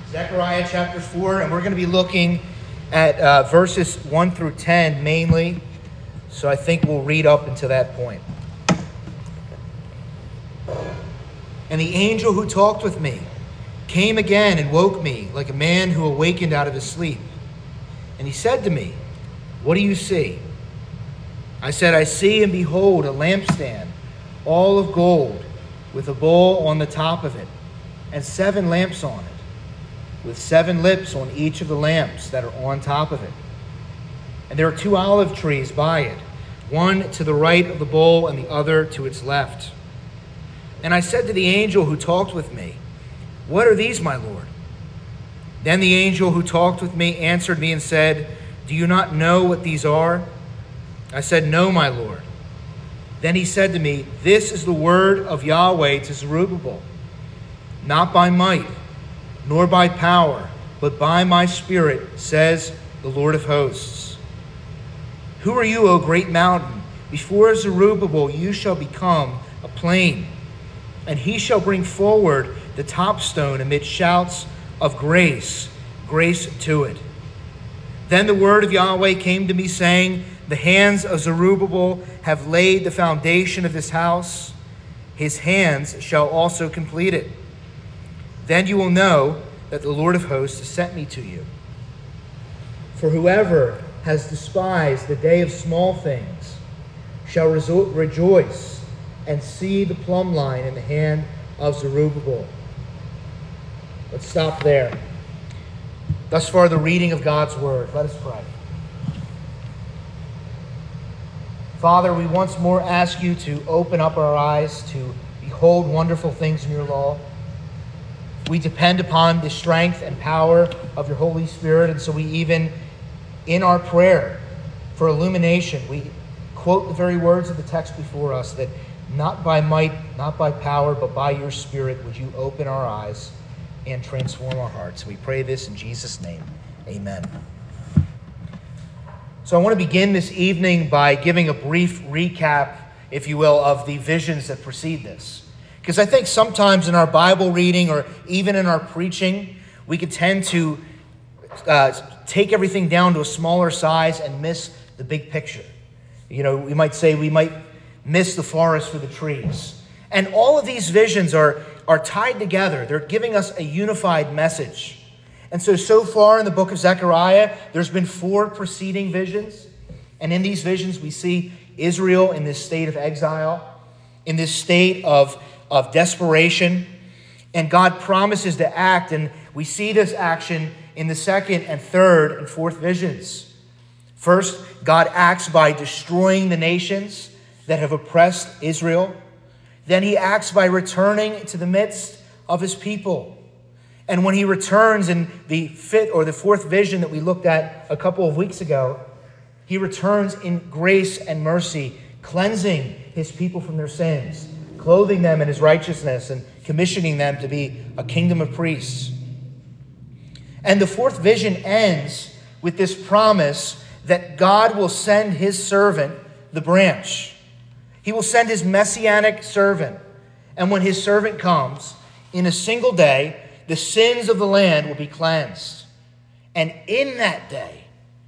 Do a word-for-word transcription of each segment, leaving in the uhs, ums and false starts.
Zechariah chapter four, and we're going to be looking at uh, verses one through ten mainly. So I think we'll read up until that point. And the angel who talked with me came again and woke me like a man who awakened out of his sleep. And he said to me, "What do you see?" I said, "I see and behold a lampstand, all of gold, with a bowl on the top of it, and seven lamps on it, with seven lips on each of the lamps that are on top of it. And there are two olive trees by it, one to the right of the bowl and the other to its left." And I said to the angel who talked with me, "What are these, my Lord?" Then the angel who talked with me answered me and said, "Do you not know what these are?" I said, "No, my Lord." Then he said to me, "This is the word of Yahweh to Zerubbabel. Not by might, nor by power, but by my Spirit, says the Lord of hosts. Who are you, O great mountain? Before Zerubbabel you shall become a plain, and he shall bring forward the top stone amid shouts of grace, grace to it." Then the word of Yahweh came to me, saying, "The hands of Zerubbabel have laid the foundation of this house. His hands shall also complete it. Then you will know that the Lord of hosts has sent me to you. For whoever has despised the day of small things shall reso- rejoice and see the plumb line in the hand of Zerubbabel." Let's stop there. Thus far, the reading of God's word. Let us pray. Father, we once more ask you to open up our eyes to behold wonderful things in your law. We depend upon the strength and power of your Holy Spirit, and so we even, in our prayer for illumination, we quote the very words of the text before us, that not by might, not by power, but by your Spirit would you open our eyes and transform our hearts. We pray this in Jesus' name. Amen. So I want to begin this evening by giving a brief recap, if you will, of the visions that precede this. Because I think sometimes in our Bible reading or even in our preaching, we can tend to uh, take everything down to a smaller size and miss the big picture. You know, we might say we might miss the forest for the trees. And all of these visions are, are tied together. They're giving us a unified message. And so, so far in the book of Zechariah, there's been four preceding visions. And in these visions, we see Israel in this state of exile, in this state of, of desperation. And God promises to act. And we see this action in the second and third and fourth visions. First, God acts by destroying the nations that have oppressed Israel. Then he acts by returning to the midst of his people. And when he returns in the fifth or the fourth vision that we looked at a couple of weeks ago, he returns in grace and mercy, cleansing his people from their sins, clothing them in his righteousness, and commissioning them to be a kingdom of priests. And the fourth vision ends with this promise that God will send his servant, the branch. He will send his messianic servant. And when his servant comes, in a single day, the sins of the land will be cleansed. And in that day,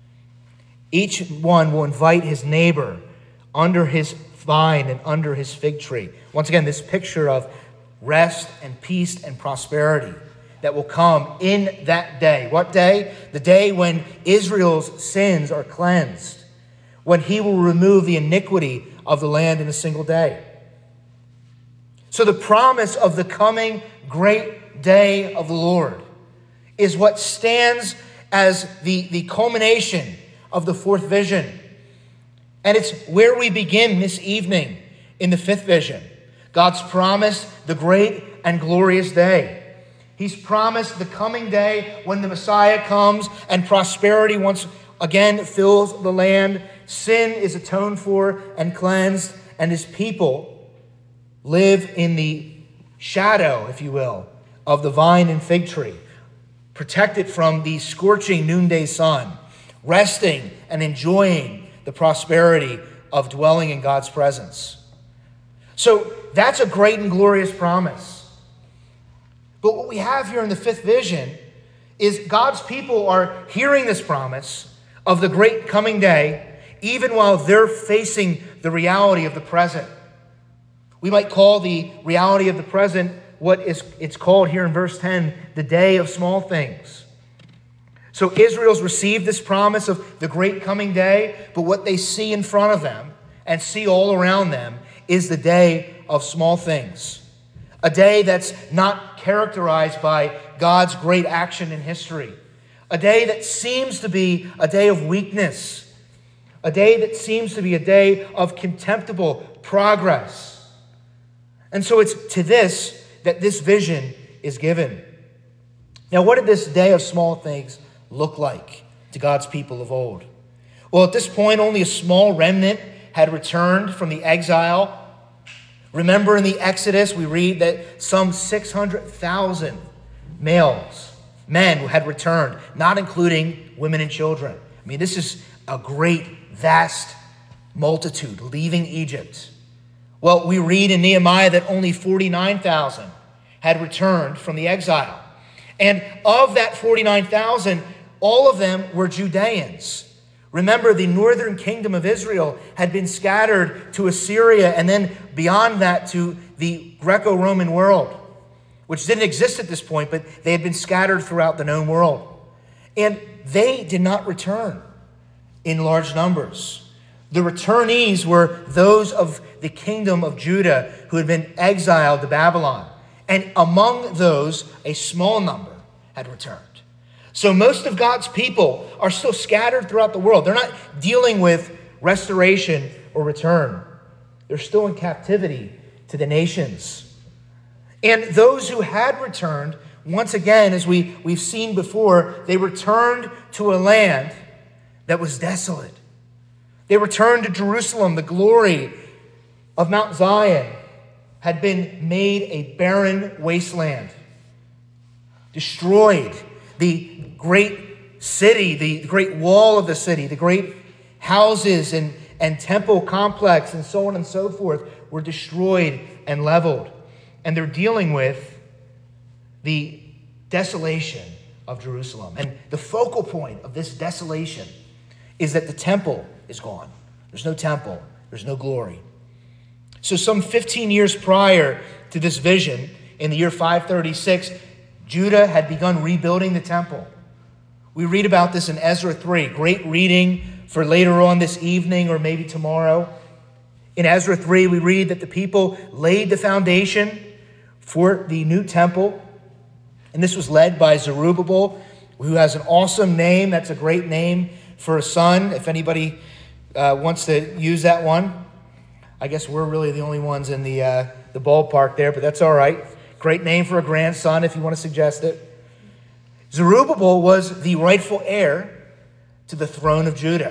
each one will invite his neighbor under his vine and under his fig tree. Once again, this picture of rest and peace and prosperity that will come in that day. What day? The day when Israel's sins are cleansed, when he will remove the iniquity of the land in a single day. So the promise of the coming great day of the Lord is what stands as the, the culmination of the fourth vision. And it's where we begin this evening in the fifth vision. God's promised the great and glorious day. He's promised the coming day when the Messiah comes and prosperity once again fills the land. Sin is atoned for and cleansed, and his people live in the shadow, if you will, of the vine and fig tree, protected from the scorching noonday sun, resting and enjoying the prosperity of dwelling in God's presence. So that's a great and glorious promise. But what we have here in the fifth vision is God's people are hearing this promise of the great coming day, even while they're facing the reality of the present. We might call the reality of the present what is it's called here in verse ten, the day of small things. So Israel's received this promise of the great coming day, but what they see in front of them and see all around them is the day of small things. A day that's not characterized by God's great action in history. A day that seems to be a day of weakness. A day that seems to be a day of contemptible progress. And so it's to this that this vision is given. Now, what did this day of small things look like to God's people of old? Well, at this point, only a small remnant had returned from the exile. Remember in the Exodus, we read that some six hundred thousand males, men had returned, not including women and children. I mean, this is a great, vast multitude leaving Egypt. Well, we read in Nehemiah that only forty-nine thousand had returned from the exile. And of that forty-nine thousand, all of them were Judeans. Remember, the northern kingdom of Israel had been scattered to Assyria and then beyond that to the Greco-Roman world, which didn't exist at this point, but they had been scattered throughout the known world. And they did not return in large numbers. The returnees were those of the kingdom of Judah who had been exiled to Babylon. And among those, a small number had returned. So most of God's people are still scattered throughout the world. They're not dealing with restoration or return. They're still in captivity to the nations. And those who had returned, once again, as we, we've seen before, they returned to a land that was desolate. They returned to Jerusalem. The glory of Mount Zion had been made a barren wasteland. Destroyed. The great city, the great wall of the city, the great houses and, and temple complex and so on and so forth were destroyed and leveled. And they're dealing with the desolation of Jerusalem. And the focal point of this desolation is that the temple is gone. There's no temple. There's no glory. So some fifteen years prior to this vision, in the year five thirty-six, Judah had begun rebuilding the temple. We read about this in Ezra three. Great reading for later on this evening or maybe tomorrow. In Ezra three, we read that the people laid the foundation for the new temple. And this was led by Zerubbabel, who has an awesome name. That's a great name for a son, if anybody uh, wants to use that one. I guess we're really the only ones in the uh, the ballpark there, but that's all right. Great name for a grandson, if you want to suggest it. Zerubbabel was the rightful heir to the throne of Judah.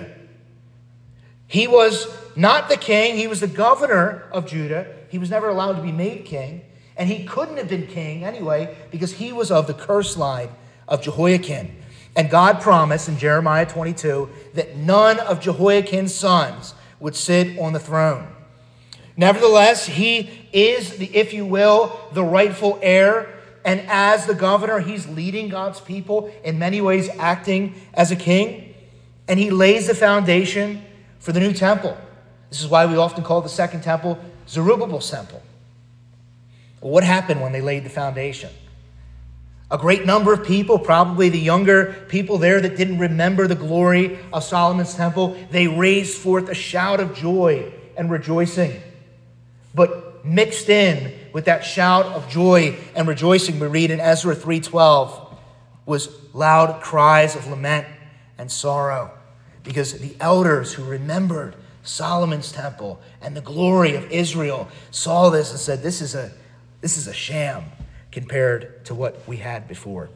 He was not the king. He was the governor of Judah. He was never allowed to be made king. And he couldn't have been king anyway because he was of the curse line of Jehoiakim. And God promised in Jeremiah twenty-two that none of Jehoiakim's sons would sit on the throne. Nevertheless, he is, the, if you will, the rightful heir. And as the governor, he's leading God's people, in many ways acting as a king. And he lays the foundation for the new temple. This is why we often call the second temple Zerubbabel's temple. Well, what happened when they laid the foundation? A great number of people, probably the younger people there that didn't remember the glory of Solomon's temple, they raised forth a shout of joy and rejoicing. But mixed in with that shout of joy and rejoicing, we read in Ezra three twelve, was loud cries of lament and sorrow, because the elders who remembered Solomon's temple and the glory of Israel saw this and said, this is a, this is a sham compared to what we had before.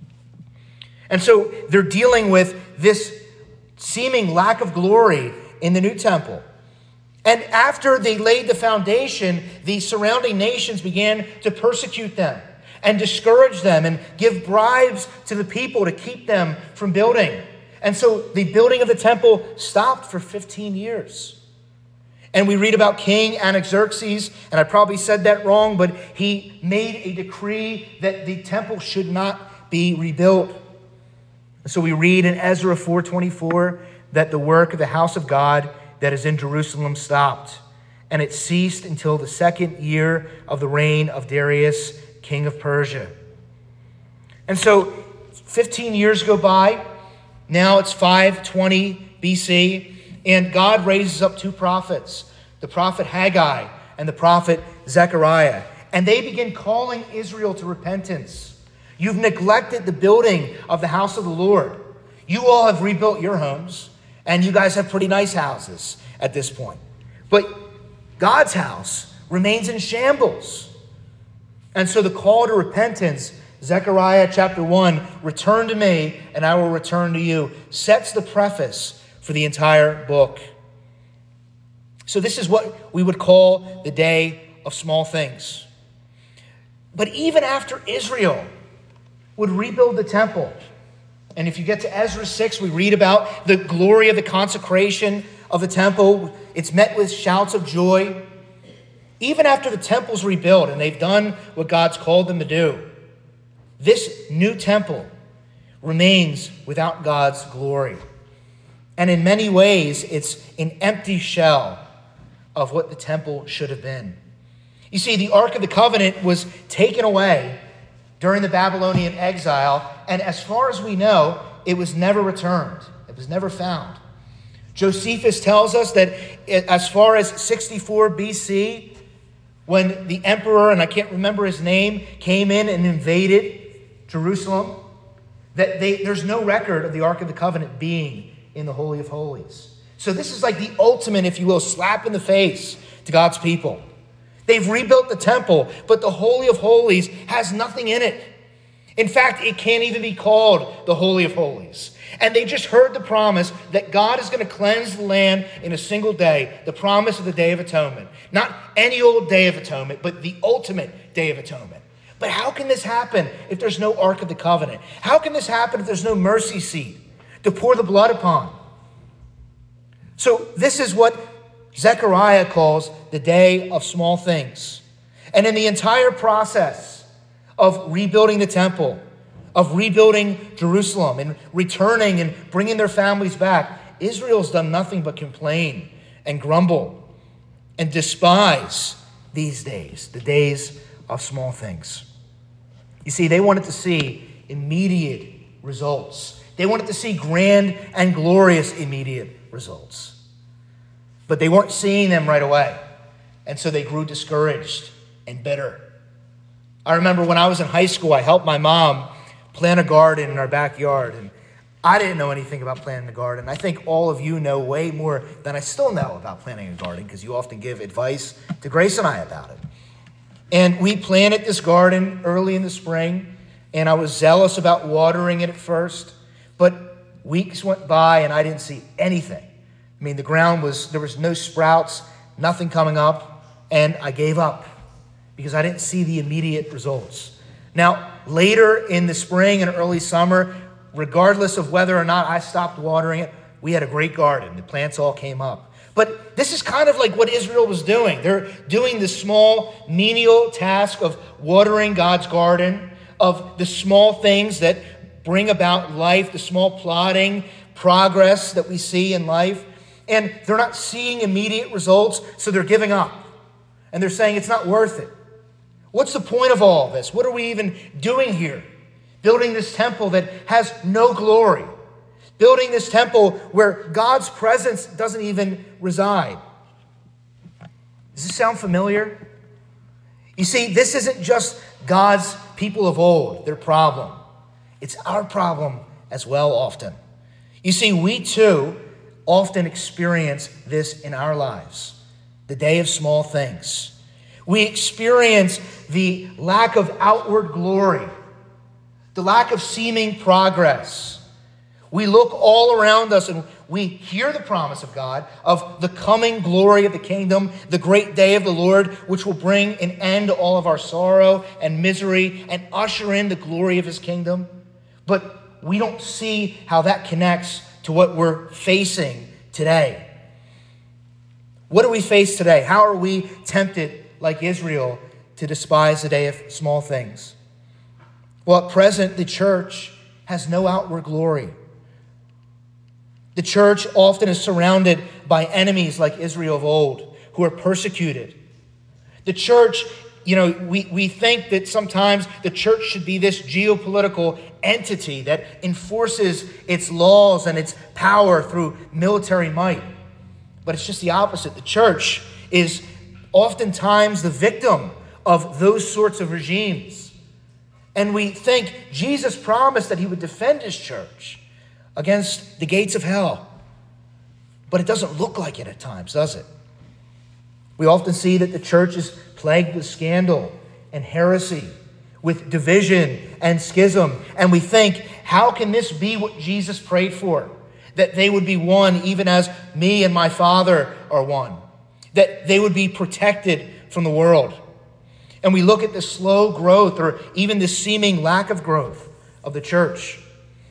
And so they're dealing with this seeming lack of glory in the new temple. And after they laid the foundation, the surrounding nations began to persecute them and discourage them and give bribes to the people to keep them from building. And so the building of the temple stopped for fifteen years. And we read about King Artaxerxes, and I probably said that wrong, but he made a decree that the temple should not be rebuilt. So we read in Ezra four twenty-four that the work of the house of God that is in Jerusalem stopped, and it ceased until the second year of the reign of Darius, king of Persia. And so fifteen years go by. Now it's five twenty B C, and God raises up two prophets, the prophet Haggai and the prophet Zechariah, and they begin calling Israel to repentance. You've neglected the building of the house of the Lord. You all have rebuilt your homes, and you guys have pretty nice houses at this point. But God's house remains in shambles. And so the call to repentance, Zechariah chapter one, return to me and I will return to you, sets the preface for the entire book. So this is what we would call the day of small things. But even after Israel would rebuild the temple, and if you get to Ezra six, we read about the glory of the consecration of the temple. It's met with shouts of joy. Even after the temple's rebuilt and they've done what God's called them to do, this new temple remains without God's glory. And in many ways, it's an empty shell of what the temple should have been. You see, the Ark of the Covenant was taken away during the Babylonian exile, and as far as we know, it was never returned. It was never found. Josephus tells us that as far as sixty-four B C, when the emperor, and I can't remember his name, came in and invaded Jerusalem, that they, there's no record of the Ark of the Covenant being in the Holy of Holies. So this is like the ultimate, if you will, slap in the face to God's people. They've rebuilt the temple, but the Holy of Holies has nothing in it. In fact, it can't even be called the Holy of Holies. And they just heard the promise that God is going to cleanse the land in a single day, the promise of the Day of Atonement. Not any old Day of Atonement, but the ultimate Day of Atonement. But how can this happen if there's no Ark of the Covenant? How can this happen if there's no mercy seat to pour the blood upon? So this is what Zechariah calls the day of small things. And in the entire process of rebuilding the temple, of rebuilding Jerusalem and returning and bringing their families back, Israel's done nothing but complain and grumble and despise these days, the days of small things. You see, they wanted to see immediate results. They wanted to see grand and glorious immediate results. But they weren't seeing them right away. And so they grew discouraged and bitter. I remember when I was in high school, I helped my mom plant a garden in our backyard. And I didn't know anything about planting a garden. I think all of you know way more than I still know about planting a garden, because you often give advice to Grace and I about it. And we planted this garden early in the spring, and I was zealous about watering it at first. But weeks went by and I didn't see anything. I mean, the ground was, there was no sprouts, nothing coming up, and I gave up because I didn't see the immediate results. Now, later in the spring and early summer, regardless of whether or not I stopped watering it, we had a great garden. The plants all came up. But this is kind of like what Israel was doing. They're doing the small, menial task of watering God's garden, of the small things that bring about life, the small plodding progress that we see in life. And they're not seeing immediate results, so they're giving up. And they're saying it's not worth it. What's the point of all of this? What are we even doing here? Building this temple that has no glory. Building this temple where God's presence doesn't even reside. Does this sound familiar? You see, this isn't just God's people of old, their problem. It's our problem as well often. You see, we too often experience this in our lives, the day of small things. We experience the lack of outward glory, the lack of seeming progress. We look all around us and we hear the promise of God of the coming glory of the kingdom, the great day of the Lord, which will bring an end to all of our sorrow and misery and usher in the glory of his kingdom. But we don't see how that connects to what we're facing today. What do we face today? How are we tempted, like Israel, to despise the day of small things? Well, at present, the church has no outward glory. The church often is surrounded by enemies like Israel of old, who are persecuted. The church, you know, we, we think that sometimes the church should be this geopolitical entity that enforces its laws and its power through military might. But it's just the opposite. The church is oftentimes the victim of those sorts of regimes. And we think Jesus promised that he would defend his church against the gates of hell. But it doesn't look like it at times, does it? We often see that the church is plagued with scandal and heresy, with division and schism. And we think, how can this be what Jesus prayed for? That they would be one even as me and my Father are one. That they would be protected from the world. And we look at the slow growth or even the seeming lack of growth of the church.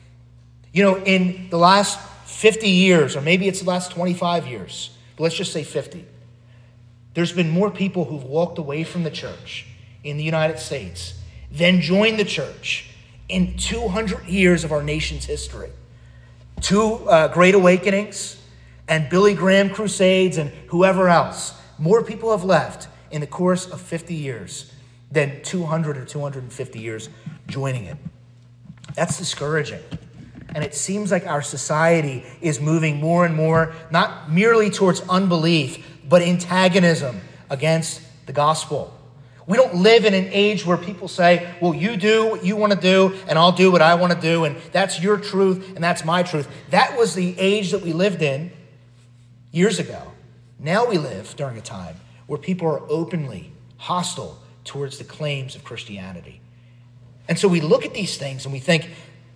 You know, in the last fifty years, or maybe it's the last twenty-five years, but let's just say fifty, there's been more people who've walked away from the church in the United States than joined the church in two hundred years of our nation's history. Two uh, Great Awakenings and Billy Graham crusades and whoever else. More people have left in the course of fifty years than two hundred or two hundred fifty years joining it. That's discouraging. And it seems like our society is moving more and more, not merely towards unbelief, but antagonism against the gospel. We don't live in an age where people say, well, you do what you want to do, and I'll do what I want to do, and that's your truth, and that's my truth. That was the age that we lived in years ago. Now we live during a time where people are openly hostile towards the claims of Christianity. And so we look at these things and we think,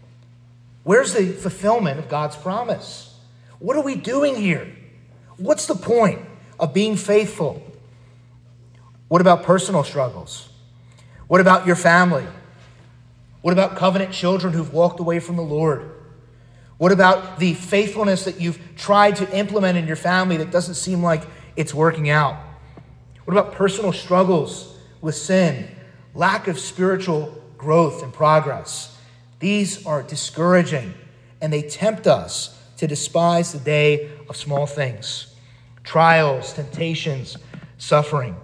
where's the fulfillment of God's promise? What are we doing here? What's the point of being faithful? What about personal struggles? What about your family? What about covenant children who've walked away from the Lord? What about the faithfulness that you've tried to implement in your family that doesn't seem like it's working out? What about personal struggles with sin, lack of spiritual growth and progress? These are discouraging, and they tempt us to despise the day of small things, trials, temptations, suffering.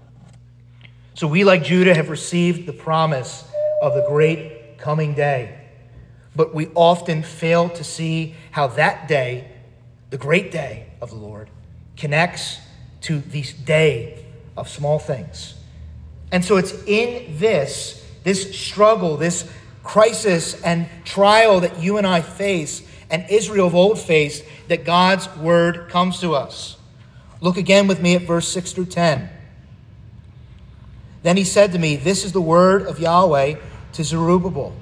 So we, like Judah, have received the promise of the great coming day, but we often fail to see how that day, the great day of the Lord, connects to this day of small things. And so it's in this, this struggle, this crisis and trial that you and I face and Israel of old faced that God's word comes to us. Look again with me at verse six through ten. Then he said to me, this is the word of Yahweh to Zerubbabel.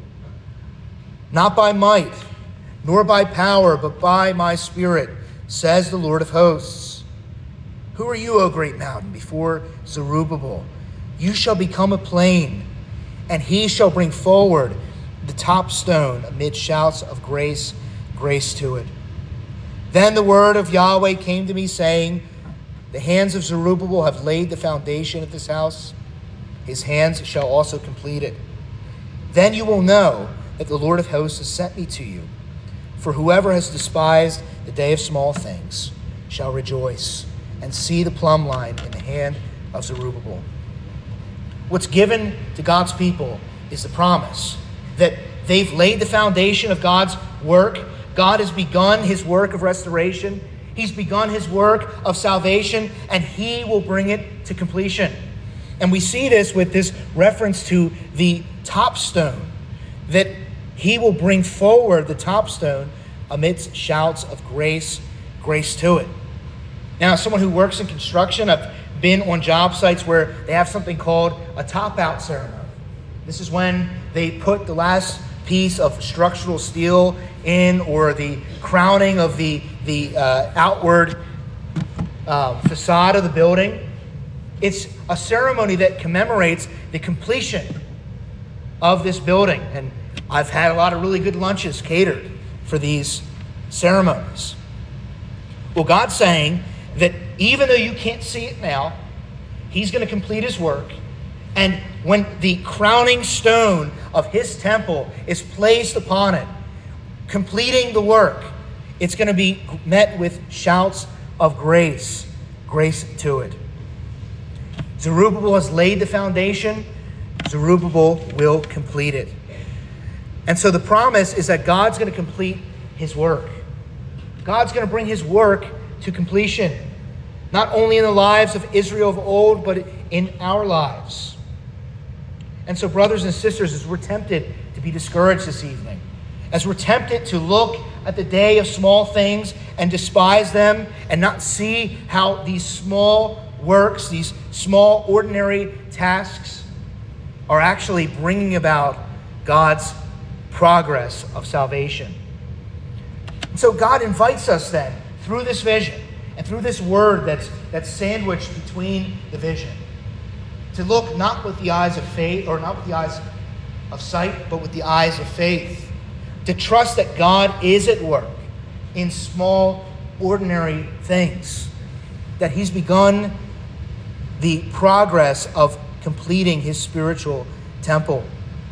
Not by might, nor by power, but by my spirit, says the Lord of hosts. Who are you, O great mountain, before Zerubbabel? You shall become a plain, and he shall bring forward the top stone amid shouts of grace, grace to it. Then the word of Yahweh came to me, saying, the hands of Zerubbabel have laid the foundation of this house. His hands shall also complete it. Then you will know that the Lord of hosts has sent me to you. For whoever has despised the day of small things shall rejoice and see the plumb line in the hand of Zerubbabel. What's given to God's people is the promise that they've laid the foundation of God's work. God has begun his work of restoration. He's begun his work of salvation, and he will bring it to completion. And we see this with this reference to the top stone, that he will bring forward the top stone amidst shouts of grace, grace to it. Now, as someone who works in construction, I've been on job sites where they have something called a top-out ceremony. This is when they put the last piece of structural steel in, or the crowning of the, the uh, outward uh, facade of the building. It's a ceremony that commemorates the completion of this building. And I've had a lot of really good lunches catered for these ceremonies. Well, God's saying that even though you can't see it now, he's going to complete his work. And when the crowning stone of his temple is placed upon it, completing the work, it's going to be met with shouts of grace, grace to it. Zerubbabel has laid the foundation. Zerubbabel will complete it. And so the promise is that God's going to complete his work. God's going to bring his work to completion, not only in the lives of Israel of old, but in our lives. And so, brothers and sisters, as we're tempted to be discouraged this evening, as we're tempted to look at the day of small things and despise them and not see how these small works, these small ordinary tasks are actually bringing about God's progress of salvation. And so God invites us then, through this vision and through this word that's, that's sandwiched between the vision, to look not with the eyes of faith, or not with the eyes of sight, but with the eyes of faith. To trust that God is at work in small, ordinary things. That he's begun the progress of completing his spiritual temple.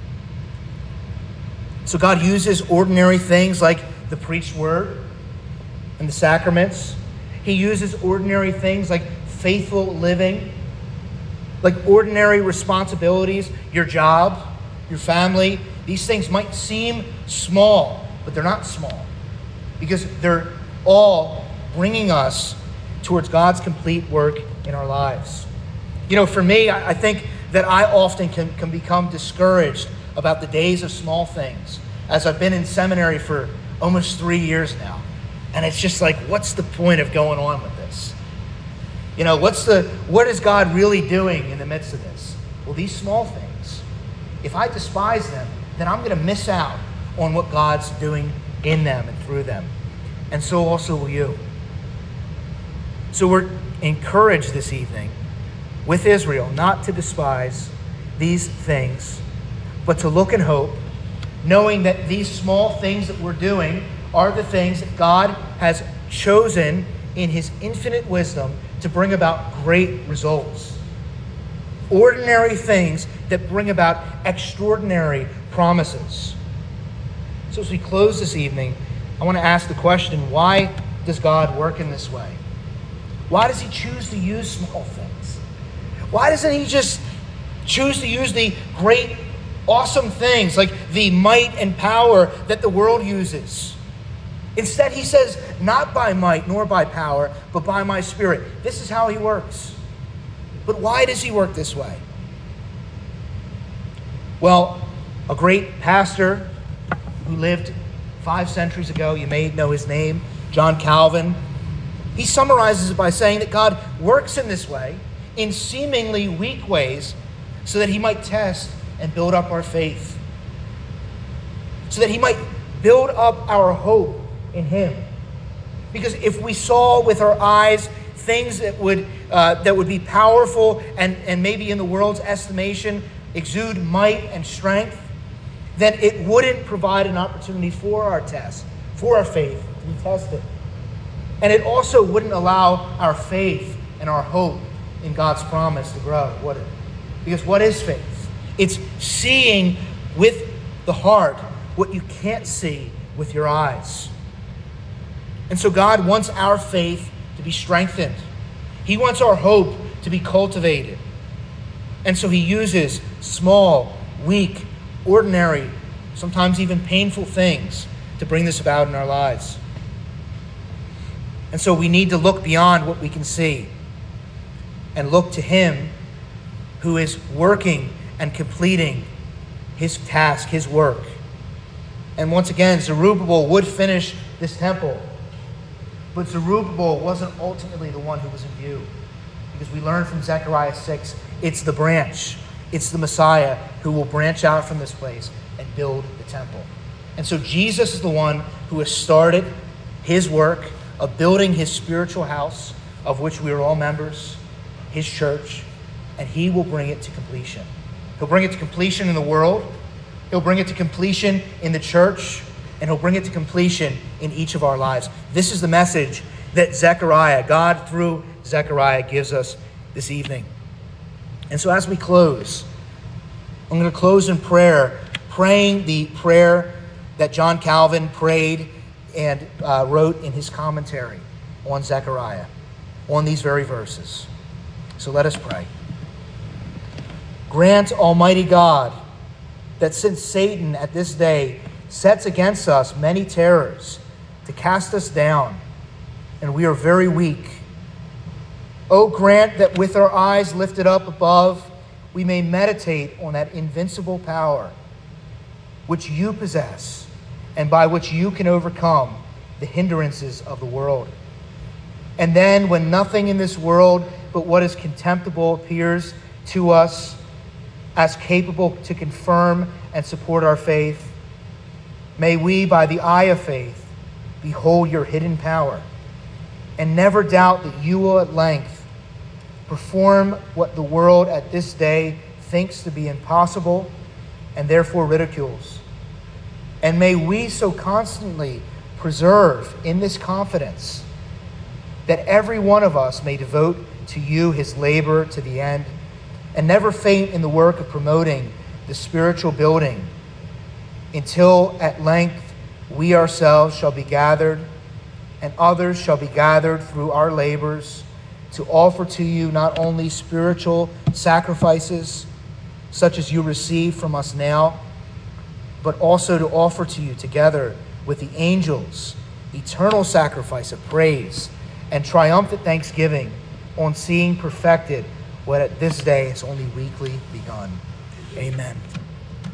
So God uses ordinary things like the preached word and the sacraments. He uses ordinary things like faithful living, like ordinary responsibilities, your job, your family. These things might seem small, but they're not small, because they're all bringing us towards God's complete work in our lives. You know, for me, I think that I often can, can become discouraged about the days of small things, as I've been in seminary for almost three years now. And it's just like, what's the point of going on with this? You know, what's the what is God really doing in the midst of this? Well, these small things, if I despise them, then I'm going to miss out on what God's doing in them and through them. And so also will you. So we're encouraged this evening with Israel not to despise these things, but to look in hope, knowing that these small things that we're doing are the things that God has chosen in his infinite wisdom to bring about great results. Ordinary things that bring about extraordinary promises. So as we close this evening, I want to ask the question, why does God work in this way? Why does he choose to use small things? Why doesn't he just choose to use the great, awesome things like the might and power that the world uses? Instead, he says, not by might nor by power, but by my Spirit. This is how he works. But why does he work this way? Well, a great pastor who lived five centuries ago, you may know his name, John Calvin, he summarizes it by saying that God works in this way, in seemingly weak ways, so that he might test and build up our faith. So that he might build up our hope in him. Because if we saw with our eyes things that would uh, that would be powerful and, and maybe in the world's estimation exude might and strength, then it wouldn't provide an opportunity for our test, for our faith to be tested. And it also wouldn't allow our faith and our hope in God's promise to grow, would it? Because what is faith? It's seeing with the heart what you can't see with your eyes. And so God wants our faith to be strengthened. He wants our hope to be cultivated. And so he uses small, weak, ordinary, sometimes even painful things to bring this about in our lives. And so we need to look beyond what we can see and look to him who is working and completing his task, his work. And once again, Zerubbabel would finish this temple. But Zerubbabel wasn't ultimately the one who was in view. Because we learn from Zechariah six, it's the branch, it's the Messiah who will branch out from this place and build the temple. And so Jesus is the one who has started his work of building his spiritual house, of which we are all members, his church, and he will bring it to completion. He'll bring it to completion in the world, he'll bring it to completion in the church, and he'll bring it to completion in each of our lives. This is the message that Zechariah, God through Zechariah, gives us this evening. And so as we close, I'm going to close in prayer praying the prayer that John Calvin prayed and uh, wrote in his commentary on Zechariah, on these very verses. So let us pray. Grant, Almighty God, that since Satan at this day sets against us many terrors to cast us down, and we are very weak, O grant that with our eyes lifted up above, we may meditate on that invincible power which you possess and by which you can overcome the hindrances of the world. And then when nothing in this world but what is contemptible appears to us as capable to confirm and support our faith, may we, by the eye of faith, behold your hidden power and never doubt that you will at length perform what the world at this day thinks to be impossible and therefore ridicules. And may we so constantly preserve in this confidence that every one of us may devote to you his labor to the end and never faint in the work of promoting the spiritual building until at length we ourselves shall be gathered and others shall be gathered through our labors to offer to you not only spiritual sacrifices such as you receive from us now, but also to offer to you together with the angels eternal sacrifice of praise and triumphant thanksgiving on seeing perfected what at this day has only weakly begun. Amen.